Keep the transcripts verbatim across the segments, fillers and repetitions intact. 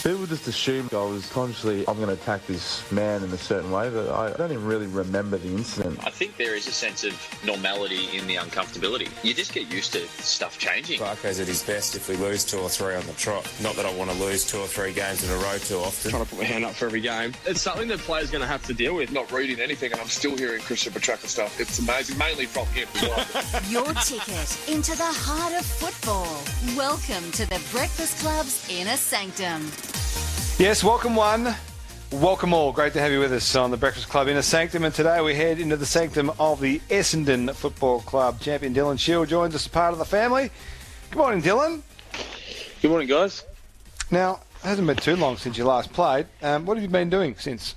People just assumed I was consciously, I'm going to attack this man in a certain way, but I don't even really remember the incident. I think there is a sense of normality in the uncomfortability. You just get used to stuff changing. Barco's at his best if we lose two or three on the trot. Not that I want to lose two or three games in a row too often. Trying to put my hand up for every game. It's something that players going to have to deal with. Not reading anything, and I'm still hearing Christian Petracca stuff. It's amazing, mainly from him. Your ticket into the heart of football. Welcome to the Breakfast Club's Inner Sanctum. Yes, welcome one, welcome all. Great to have you with us on the Breakfast Club Inner Sanctum. And today we head into the sanctum of the Essendon Football Club. Champion Dylan Shield joins us as part of the family. Good morning, Dylan. Good morning, guys. Now, it hasn't been too long since you last played. Um, what have you been doing since?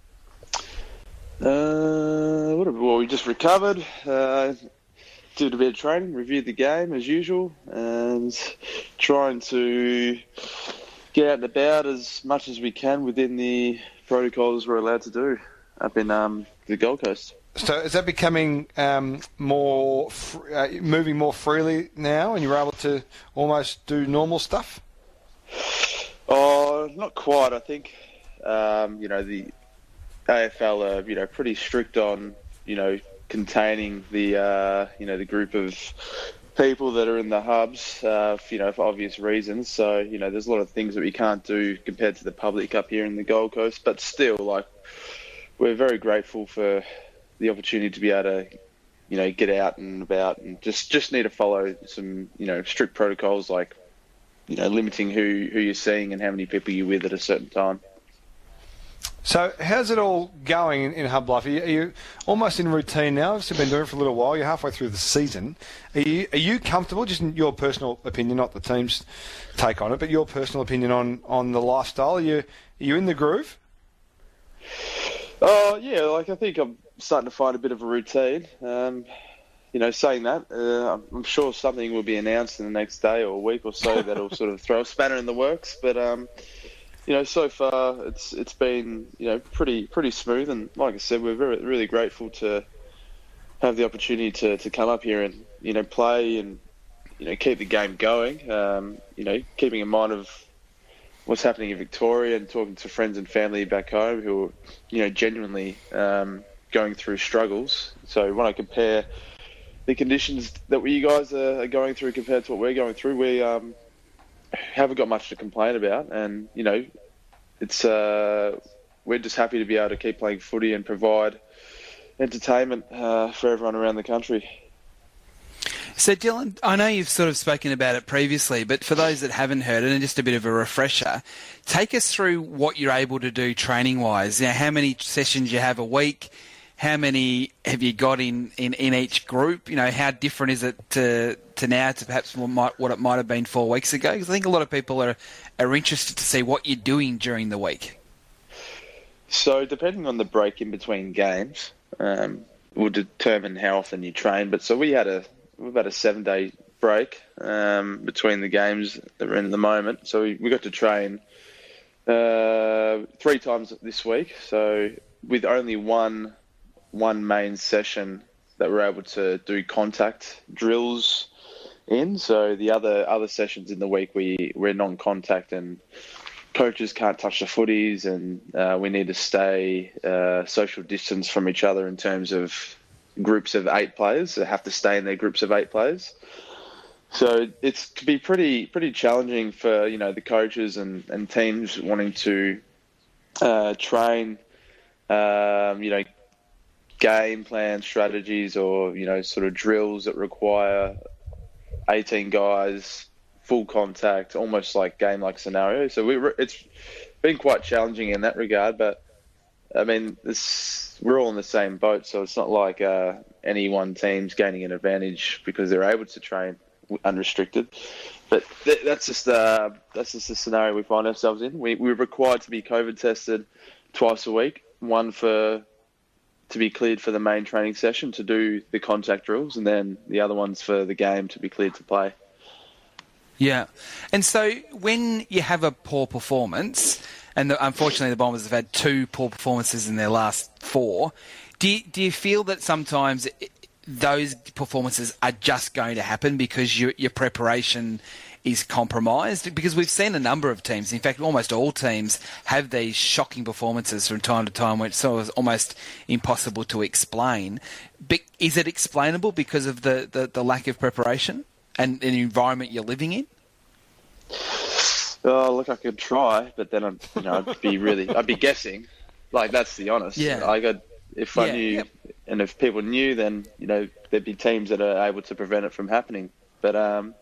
Uh, what have, well, we just recovered, uh, did a bit of training, reviewed the game as usual, and trying to get out and about as much as we can within the protocols we're allowed to do up in um, the Gold Coast. So is that becoming um, more, fr- uh, moving more freely now, and you're able to almost do normal stuff? Oh, not quite. I think, um, you know, the A F L are, you know, pretty strict on, you know, containing the, uh, you know, the group of people that are in the hubs, uh, you know, for obvious reasons. So, you know, there's a lot of things that we can't do compared to the public up here in the Gold Coast. But still, like, we're very grateful for the opportunity to be able to, you know, get out and about, and just, just need to follow some, you know, strict protocols, like, you know, limiting who, who you're seeing and how many people you're with at a certain time. So how's it all going in, in Hub Life? Are you, are you almost in routine now? You've been doing it for a little while. You're halfway through the season. Are you, are you comfortable, just in your personal opinion, not the team's take on it, but your personal opinion on, on the lifestyle? Are you, are you in the groove? Oh, uh, yeah, like I think I'm starting to find a bit of a routine. Um, you know, saying that, uh, I'm sure something will be announced in the next day or week or so that'll sort of throw a spanner in the works. But, um, you know, so far it's it's been, you know, pretty pretty smooth. And like I said, we're very, really grateful to have the opportunity to, to come up here and, you know, play and, you know, keep the game going. Um, you know, keeping in mind of what's happening in Victoria and talking to friends and family back home who are, you know, genuinely um, going through struggles. So when I compare the conditions that we, you guys are going through compared to what we're going through, we um, haven't got much to complain about. And, you know, it's uh, we're just happy to be able to keep playing footy and provide entertainment uh, for everyone around the country. So, Dylan, I know you've sort of spoken about it previously, but for those that haven't heard it, and just a bit of a refresher, take us through what you're able to do training-wise. You know, how many sessions you have a week, how many have you got in, in, in each group? You know, how different is it to to now to perhaps what, might, what it might have been four weeks ago? Because I think a lot of people are, are interested to see what you're doing during the week. So depending on the break in between games, um, will determine how often you train. But so we had a we've had a seven day break um, between the games that we're in at the moment. So we, we got to train uh, three times this week. So with only one. one main session that we're able to do contact drills in. So the other other sessions in the week, we, we're non-contact and coaches can't touch the footies, and uh, we need to stay uh, social distance from each other in terms of groups of eight players. They have to stay in their groups of eight players. So it's to be pretty pretty challenging for, you know, the coaches and, and teams wanting to uh, train, um, you know, game plan strategies or, you know, sort of drills that require eighteen guys, full contact, almost like game-like scenario. So we it's been quite challenging in that regard. But I mean, this, we're all in the same boat, so it's not like uh, any one team's gaining an advantage because they're able to train unrestricted. But th- that's just uh, that's just the scenario we find ourselves in. We, we're required to be COVID tested twice a week, one for to be cleared for the main training session to do the contact drills, and then the other one's for the game to be cleared to play. Yeah. And so when you have a poor performance, and the, unfortunately the Bombers have had two poor performances in their last four, do you, do you feel that sometimes those performances are just going to happen because your, your preparation is compromised? Because we've seen a number of teams, in fact, almost all teams have these shocking performances from time to time, which sort of almost impossible to explain. But is it explainable because of the, the, the lack of preparation and, and the environment you're living in? Oh, look, I could try, but then I'd, you know, I'd be really, I'd be guessing. Like, that's the honest. Yeah. I got, if I Yeah, knew, yep. and if people knew, then, you know, there'd be teams that are able to prevent it from happening. But, um,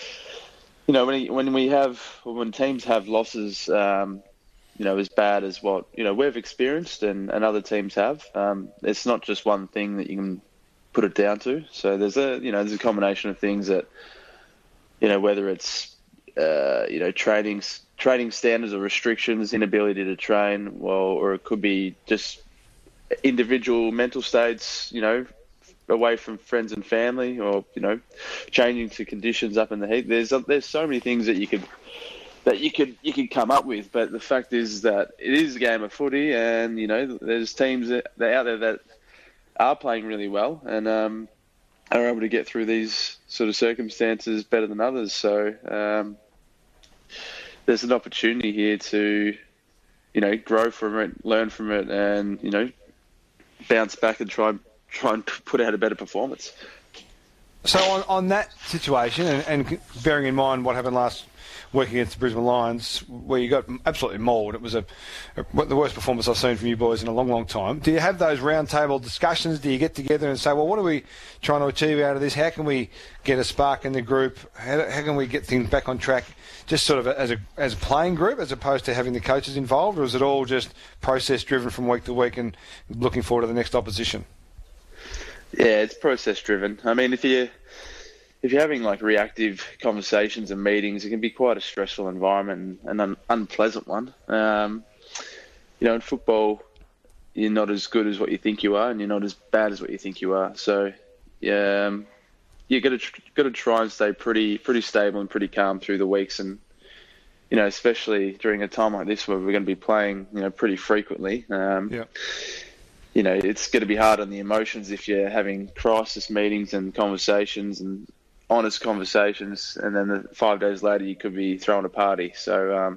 you know, when when we have, when teams have losses, um, you know, as bad as what, you know, we've experienced and, and other teams have, um, it's not just one thing that you can put it down to. So there's a, you know, there's a combination of things that, you know, whether it's, uh, you know, training, training standards or restrictions, inability to train, well, or it could be just individual mental states, you know, away from friends and family, or, you know, changing to conditions up in the heat. There's there's so many things that you could that you could you could come up with, but the fact is that it is a game of footy, and, you know, there's teams that, that are out there that are playing really well and um, are able to get through these sort of circumstances better than others. So um, there's an opportunity here to, you know, grow from it, learn from it, and, you know, bounce back and try try and put out a better performance. So on, on that situation, and, and bearing in mind what happened last week against the Brisbane Lions, where you got absolutely mauled, it was a, a the worst performance I've seen from you boys in a long, long time. Do you have those round-table discussions? Do you get together and say, well, what are we trying to achieve out of this? How can we get a spark in the group? How, how can we get things back on track, just sort of as a as a playing group, as opposed to having the coaches involved, or is it all just process-driven from week to week and looking forward to the next opposition? Yeah, it's process driven. I mean, if you if you're having like reactive conversations and meetings, it can be quite a stressful environment and an unpleasant one. Um, you know, in football, you're not as good as what you think you are, and you're not as bad as what you think you are. So, yeah, um, you got to got to try and stay pretty pretty stable and pretty calm through the weeks, and, you know, especially during a time like this where we're going to be playing, you know, pretty frequently. Um, yeah. You know, it's going to be hard on the emotions if you're having crisis meetings and conversations and honest conversations, and then the, five days later you could be throwing a party. So um,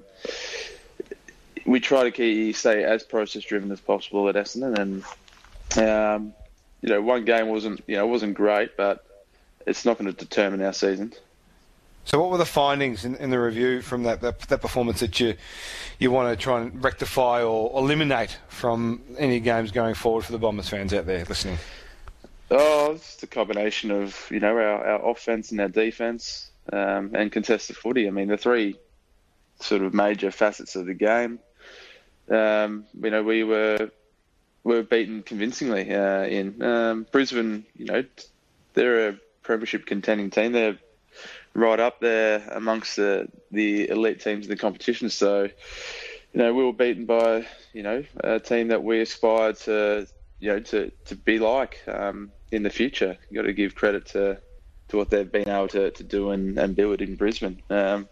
we try to keep, stay as process-driven as possible at Essendon, and um, you know, one game wasn't, you know, wasn't great, but it's not going to determine our season. So what were the findings in, in the review from that, that that performance that you you want to try and rectify or eliminate from any games going forward for the Bombers fans out there listening? Oh, it's just a combination of, you know, our, our offense and our defense, um, and contested footy. I mean, the three sort of major facets of the game. Um, you know, we were were beaten convincingly uh, in um, Brisbane. You know, they're a premiership contending team. They're right up there amongst the, the elite teams in the competition. So, you know, we were beaten by, you know, a team that we aspire to, you know, to, to be like um, in the future. You've got to give credit to, to what they've been able to, to do and, and build in Brisbane. Um,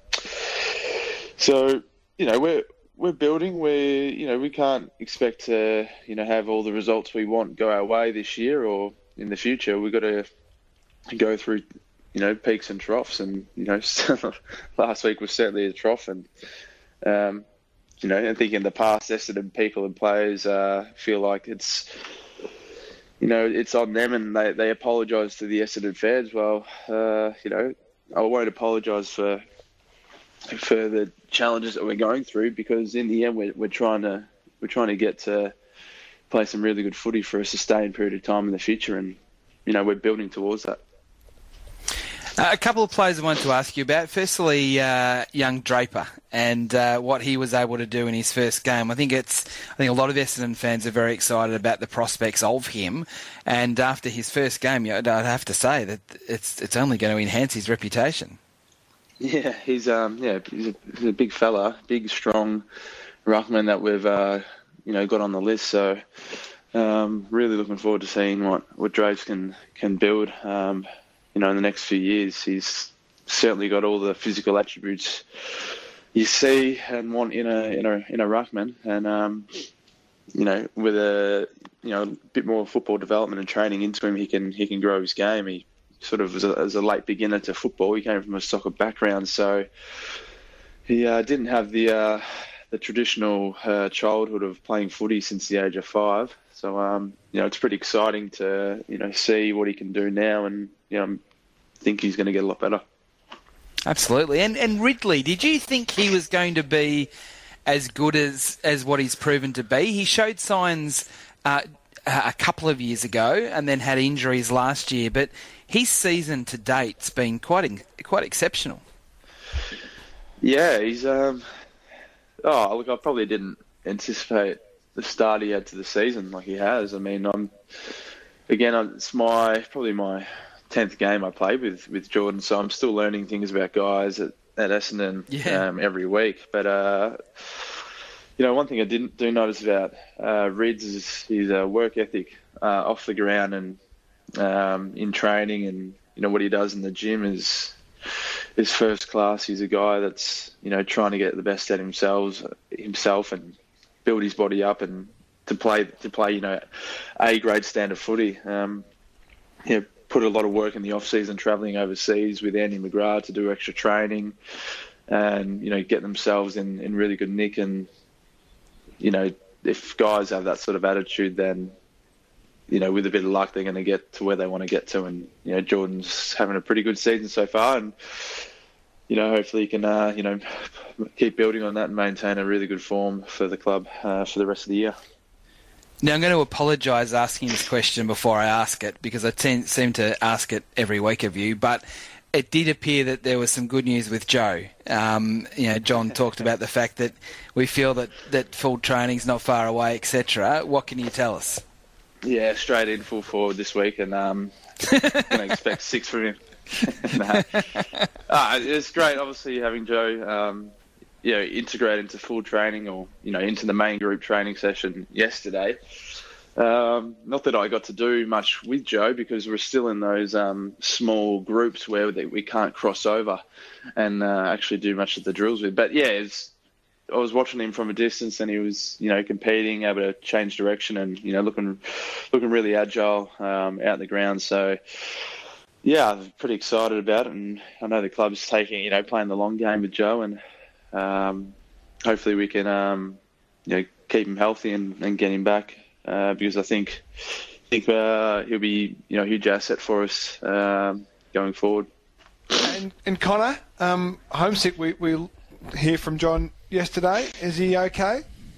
so, you know, we're we're building. We, you know, we can't expect to, you know, have all the results we want go our way this year or in the future. We've got to go through, you know, peaks and troughs, and, you know, last week was certainly a trough, and um, you know, I think in the past, Essendon people and players uh, feel like it's, you know, it's on them, and they, they apologise to the Essendon fans. Well, uh, you know, I won't apologise for for the challenges that we're going through, because in the end, we're we're trying to we're trying to get to play some really good footy for a sustained period of time in the future, and, you know, we're building towards that. Uh, a couple of players I wanted to ask you about. Firstly, uh, young Draper and uh, what he was able to do in his first game. I think it's. I think a lot of Essendon fans are very excited about the prospects of him. And after his first game, I'd have to say that it's it's only going to enhance his reputation. Yeah, he's um yeah he's a, he's a big fella, big strong ruckman that we've uh, you know got on the list. So um, really looking forward to seeing what what Draves can can build. Um, You know, in the next few years, he's certainly got all the physical attributes you see and want in a in a in a ruckman, and um, you know, with a you know a bit more football development and training into him, he can he can grow his game. He sort of as a, as a late beginner to football, he came from a soccer background, so he uh, didn't have the uh, the traditional uh, childhood of playing footy since the age of five. So um, you know, it's pretty exciting to you know see what he can do now, and you know, I think he's going to get a lot better. Absolutely. And and Ridley, did you think he was going to be as good as, as what he's proven to be? He showed signs uh, a couple of years ago and then had injuries last year, but his season to date's been quite in, quite exceptional. Yeah, he's... Um, oh, look, I probably didn't anticipate the start he had to the season like he has. I mean, I'm again, it's my probably my tenth game I played with, with Jordan, so I'm still learning things about guys at, at Essendon yeah. um, every week. But, uh, you know, one thing I didn't do notice about uh, Rids is his uh, work ethic uh, off the ground and um, in training, and, you know, what he does in the gym is is first class. He's a guy that's, you know, trying to get the best at himself, himself and build his body up and to play, to play you know, A-grade standard footy. Um, you know, put a lot of work in the off-season travelling overseas with Andy McGrath to do extra training and, you know, get themselves in, in really good nick. And, you know, if guys have that sort of attitude, then, you know, with a bit of luck, they're going to get to where they want to get to. And, you know, Jordan's having a pretty good season so far. And, you know, hopefully he can, uh, you know, keep building on that and maintain a really good form for the club uh, for the rest of the year. Now, I'm going to apologise asking this question before I ask it, because I tend, seem to ask it every week of you, but it did appear that there was some good news with Joe. Um, you know, John talked about the fact that we feel that, that full training's not far away, et cetera. What can you tell us? Yeah, straight in full forward this week, and um, I'm going to expect six from him. no. uh, it's great, obviously, having Joe um, you know, integrate into full training, or, you know, into the main group training session yesterday. Um, not that I got to do much with Joe, because we're still in those um, small groups where we can't cross over and uh, actually do much of the drills with. But yeah, it's, I was watching him from a distance, and he was, you know, competing, able to change direction, and, you know, looking looking really agile um, out in the ground. So yeah, I'm pretty excited about it, and I know the club's taking, you know, playing the long game with Joe, and um, hopefully we can, um, you know, keep him healthy and, and get him back. Uh, because I think think uh, he'll be, you know, a huge asset for us um, going forward. And, and Connor, um, homesick. We we hear from John yesterday. Is he okay?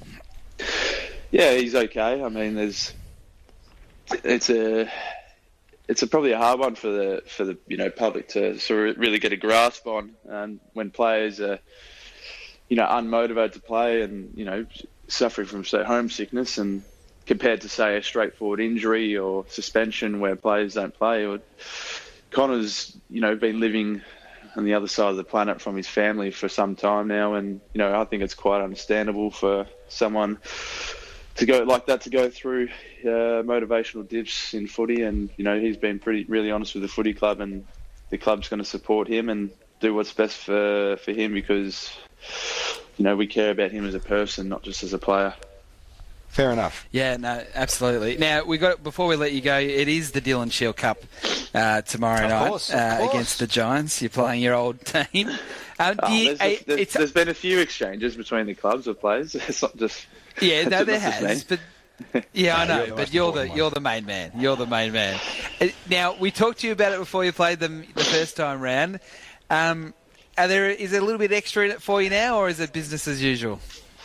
Yeah, he's okay. I mean, there's it's a it's a, probably a hard one for the for the you know public to sort of really get a grasp on, and when players are, you know, unmotivated to play and, you know, suffering from, say, homesickness, and compared to, say, a straightforward injury or suspension where players don't play. Or Connor's, you know, been living on the other side of the planet from his family for some time now, and, you know, I think it's quite understandable for someone to go like that, to go through uh, motivational dips in footy. And, you know, he's been pretty really honest with the footy club, and the club's going to support him and do what's best for for him, because, you know, we care about him as a person, not just as a player. Fair enough. Yeah, no, absolutely. Now, we got before we let you go, it is the Dylan Shield Cup uh, tomorrow of night course, of uh, course. against the Giants. You're playing your old team. Um, Oh, do you, there's, a, uh, there's, it's, there's been a few exchanges between the clubs of players. It's not just yeah, it's no, not there just me. has, but yeah, I No, know. you're the but most you're the important you're one. the main man. You're the main man. Uh, Now, we talked to you about it before you played them the first time round. Um, are there is there a little bit extra in it for you now, or is it business as usual?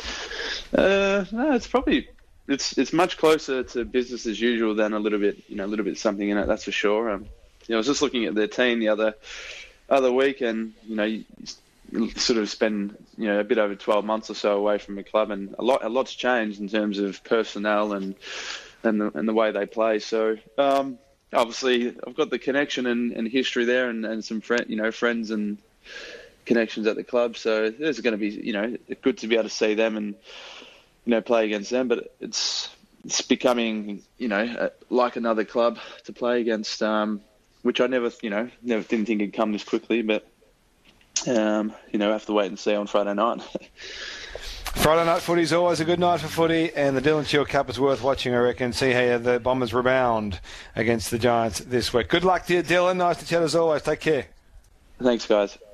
Uh, no, it's probably it's it's much closer to business as usual than a little bit, you know, a little bit something in it. That's for sure. Um, you know, I was just looking at their team the other other week, and, you know, you, you sort of spend, you know, a bit over twelve months or so away from the club, and a lot a lot's changed in terms of personnel and and the, and the way they play. So um, obviously, I've got the connection and, and history there, and, and some friend, you know, friends and connections at the club. So there's going to be, you know, good to be able to see them and, you know, play against them. But it's it's becoming, you know, like another club to play against, um, which I never, you know, never didn't think it'd come this quickly. But um, you know, I have to wait and see on Friday night. Friday night footy is always a good night for footy, and the Dylan Shield Cup is worth watching, I reckon. See how the Bombers rebound against the Giants this week. Good luck to you, Dylan. Nice to chat as always. Take care. Thanks, guys.